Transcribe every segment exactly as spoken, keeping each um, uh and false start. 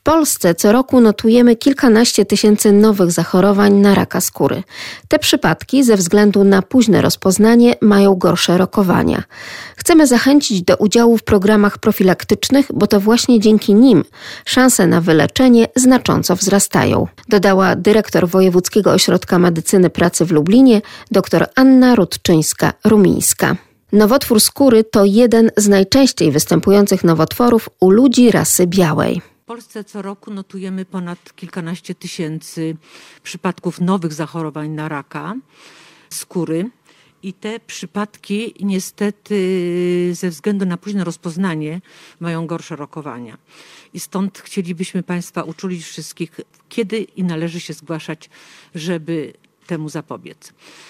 Polsce co roku notujemy kilkanaście tysięcy nowych zachorowań na raka skóry. Te przypadki ze względu na późne rozpoznanie mają gorsze rokowania. Chcemy zachęcić do udziału w programach profilaktycznych, bo to właśnie dzięki nim szanse na wyleczenie znacząco wzrastają, dodała dyrektor Wojewódzkiego Ośrodka Medycyny Pracy w Lublinie dr Anna Rudczyńska-Rumińska. Nowotwór skóry to jeden z najczęściej występujących nowotworów u ludzi rasy białej. W Polsce co roku notujemy ponad kilkanaście tysięcy przypadków nowych zachorowań na raka skóry i te przypadki niestety ze względu na późne rozpoznanie mają gorsze rokowania. I stąd chcielibyśmy Państwa uczulić wszystkich, kiedy i należy się zgłaszać, żeby temu zapobiec.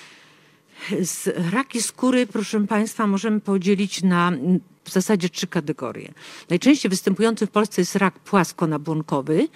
Z raki skóry, proszę Państwa, możemy podzielić na w zasadzie trzy kategorie. Najczęściej występujący w Polsce jest rak płaskonabłonkowy,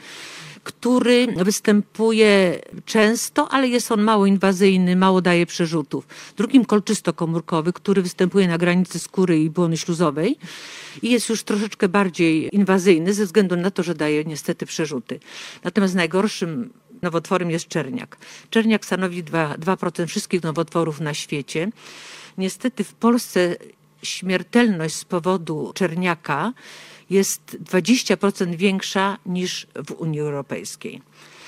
który występuje często, ale jest on mało inwazyjny, mało daje przerzutów. Drugim kolczystokomórkowy, który występuje na granicy skóry i błony śluzowej i jest już troszeczkę bardziej inwazyjny ze względu na to, że daje niestety przerzuty. Natomiast najgorszym nowotworem jest czerniak. Czerniak stanowi dwa procent wszystkich nowotworów na świecie. Niestety w Polsce śmiertelność z powodu czerniaka jest dwadzieścia procent większa niż w Unii Europejskiej.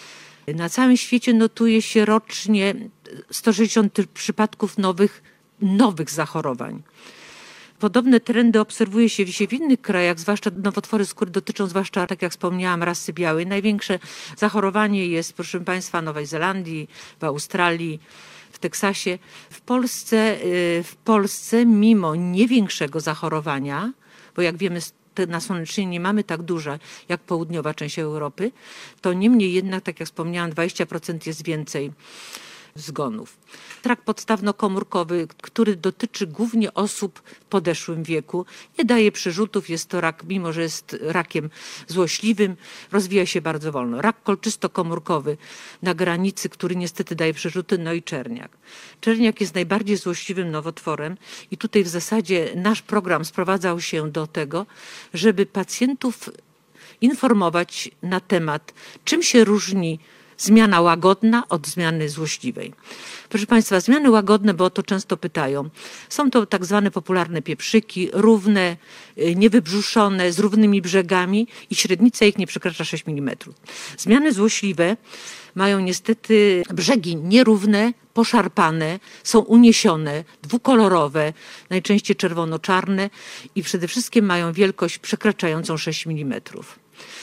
Na całym świecie notuje się rocznie sto sześćdziesiąt przypadków nowych, nowych zachorowań. Podobne trendy obserwuje się w innych krajach, zwłaszcza nowotwory skóry dotyczą, zwłaszcza, tak jak wspomniałam, rasy białej. Największe zachorowanie jest, proszę Państwa, w Nowej Zelandii, w Australii, w Teksasie. W Polsce, w Polsce mimo nie większego zachorowania, bo jak wiemy, na Słoneczninie nie mamy tak duże jak południowa część Europy, to niemniej jednak, tak jak wspomniałam, dwadzieścia procent jest więcej zgonów. Rak podstawnokomórkowy, który dotyczy głównie osób w podeszłym wieku, nie daje przerzutów, jest to rak, mimo że jest rakiem złośliwym, rozwija się bardzo wolno. Rak kolczystokomórkowy na granicy, który niestety daje przerzuty, no i czerniak. Czerniak jest najbardziej złośliwym nowotworem i tutaj w zasadzie nasz program sprowadzał się do tego, żeby pacjentów informować na temat, czym się różni zmiana łagodna od zmiany złośliwej. Proszę Państwa, zmiany łagodne, bo o to często pytają. Są to tak zwane popularne pieprzyki, równe, niewybrzuszone, z równymi brzegami i średnica ich nie przekracza sześć milimetrów. Zmiany złośliwe mają niestety brzegi nierówne, poszarpane, są uniesione, dwukolorowe, najczęściej czerwono-czarne i przede wszystkim mają wielkość przekraczającą sześć milimetrów.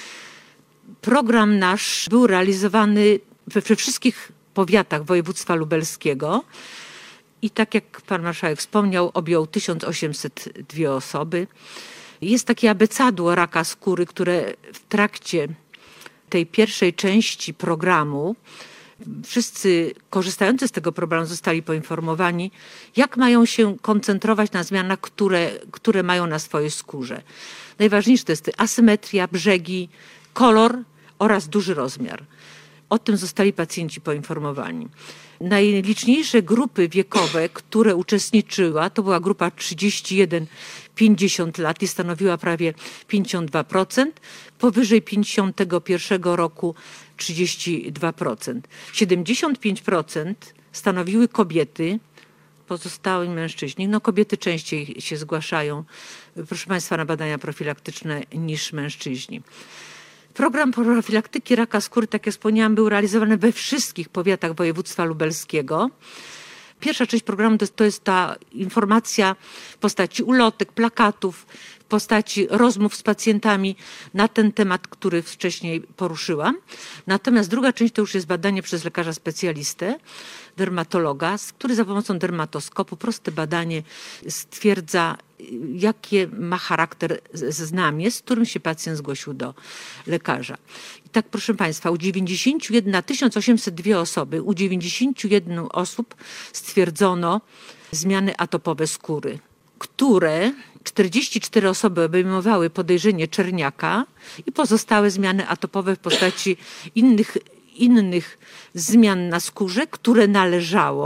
Program nasz był realizowany we, we wszystkich powiatach województwa lubelskiego i tak jak pan marszałek wspomniał, objął tysiąc osiemset dwie osoby. Jest takie abecadło raka skóry, które w trakcie tej pierwszej części programu wszyscy korzystający z tego programu zostali poinformowani, jak mają się koncentrować na zmianach, które, które mają na swojej skórze. Najważniejsze to jest asymetria, brzegi, kolor oraz duży rozmiar. O tym zostali pacjenci poinformowani. Najliczniejsze grupy wiekowe, które uczestniczyła, to była grupa trzydzieści jeden do pięćdziesięciu lat i stanowiła prawie pięćdziesiąt dwa procent, powyżej pięćdziesiątego pierwszego roku trzydzieści dwa procent. siedemdziesiąt pięć procent stanowiły kobiety, pozostali mężczyźni. No kobiety częściej się zgłaszają, proszę Państwa, na badania profilaktyczne niż mężczyźni. Program profilaktyki raka skóry, tak jak wspomniałam, był realizowany we wszystkich powiatach województwa lubelskiego. Pierwsza część programu to jest, to jest ta informacja w postaci ulotek, plakatów, w postaci rozmów z pacjentami na ten temat, który wcześniej poruszyłam. Natomiast druga część to już jest badanie przez lekarza specjalistę, dermatologa, który za pomocą dermatoskopu, proste badanie, stwierdza, jakie ma charakter znamie, z którym się pacjent zgłosił do lekarza. I tak, proszę Państwa, u dziewięćdziesięciu jeden na tysiąc osiemset dwie osoby, u dziewięćdziesięciu jeden osób stwierdzono zmiany atopowe skóry, które czterdzieści cztery osoby obejmowały podejrzenie czerniaka i pozostałe zmiany atopowe w postaci innych, innych zmian na skórze, które należało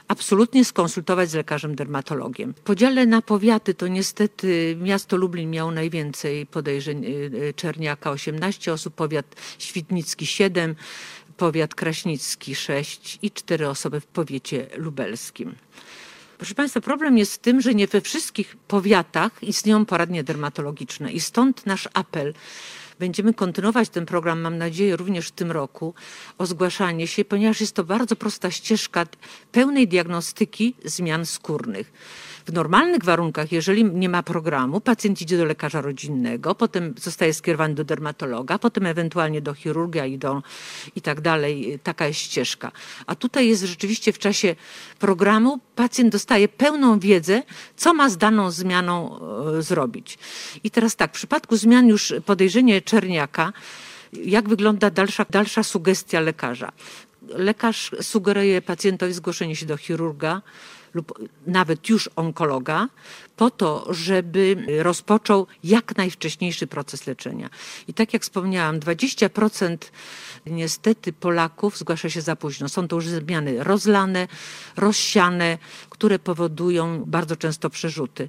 absolutnie skonsultować z lekarzem dermatologiem. W podziale na powiaty to niestety miasto Lublin miało najwięcej podejrzeń czerniaka, osiemnaście osób, powiat świdnicki siedem, powiat kraśnicki sześć i cztery osoby w powiecie lubelskim. Proszę Państwa, problem jest w tym, że nie we wszystkich powiatach istnieją poradnie dermatologiczne i stąd nasz apel. Będziemy kontynuować ten program, mam nadzieję, również w tym roku, o zgłaszanie się, ponieważ jest to bardzo prosta ścieżka pełnej diagnostyki zmian skórnych. W normalnych warunkach, jeżeli nie ma programu, pacjent idzie do lekarza rodzinnego, potem zostaje skierowany do dermatologa, potem ewentualnie do chirurga i, do, i tak dalej. Taka jest ścieżka. A tutaj jest rzeczywiście w czasie programu pacjent dostaje pełną wiedzę, co ma z daną zmianą e, zrobić. I teraz tak, w przypadku zmian już podejrzenie czerniaka, jak wygląda dalsza, dalsza sugestia lekarza? Lekarz sugeruje pacjentowi zgłoszenie się do chirurga lub nawet już onkologa, po to, żeby rozpoczął jak najwcześniejszy proces leczenia. I tak jak wspomniałam, dwadzieścia procent niestety Polaków zgłasza się za późno. Są to już zmiany rozlane, rozsiane, które powodują bardzo często przerzuty.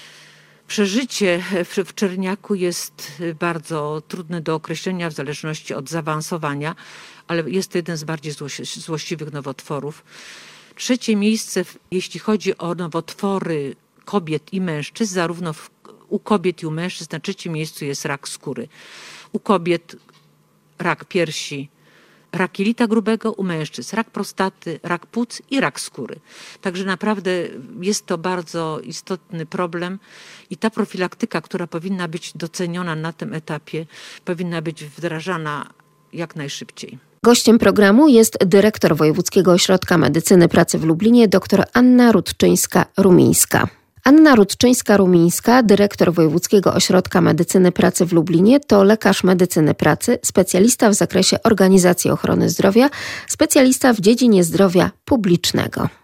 Przeżycie w czerniaku jest bardzo trudne do określenia w zależności od zaawansowania, ale jest to jeden z bardziej złośliwych nowotworów. Trzecie miejsce, jeśli chodzi o nowotwory kobiet i mężczyzn, zarówno w, u kobiet i u mężczyzn na trzecim miejscu jest rak skóry. U kobiet rak piersi, rak jelita grubego, u mężczyzn rak prostaty, rak płuc i rak skóry. Także naprawdę jest to bardzo istotny problem i ta profilaktyka, która powinna być doceniona na tym etapie, powinna być wdrażana jak najszybciej. Gościem programu jest dyrektor Wojewódzkiego Ośrodka Medycyny Pracy w Lublinie dr Anna Rudczyńska-Rumińska. Anna Rudczyńska-Rumińska, dyrektor Wojewódzkiego Ośrodka Medycyny Pracy w Lublinie, to lekarz medycyny pracy, specjalista w zakresie organizacji ochrony zdrowia, specjalista w dziedzinie zdrowia publicznego.